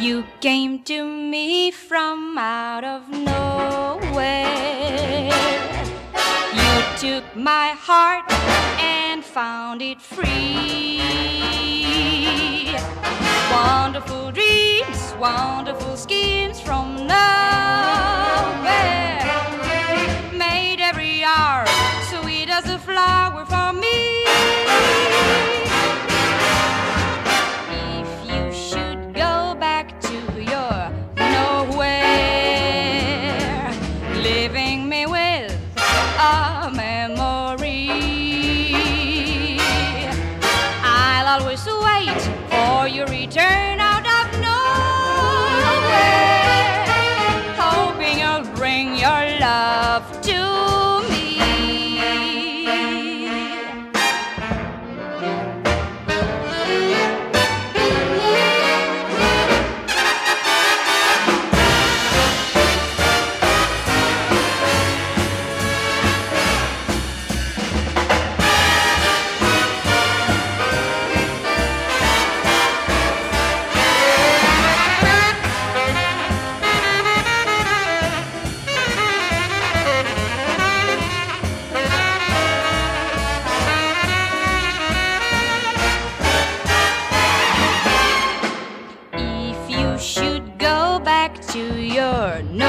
You came to me from out of nowhere. You took my heart and found it free. Wonderful dreams, wonderful schemes from nowhere. Made every hour sweet as a flower for me. If you should go back to your nowhere, leaving me with a memory, I'll always wait for your return out of nowhere, hoping you'll bring your love to me. Should go back to your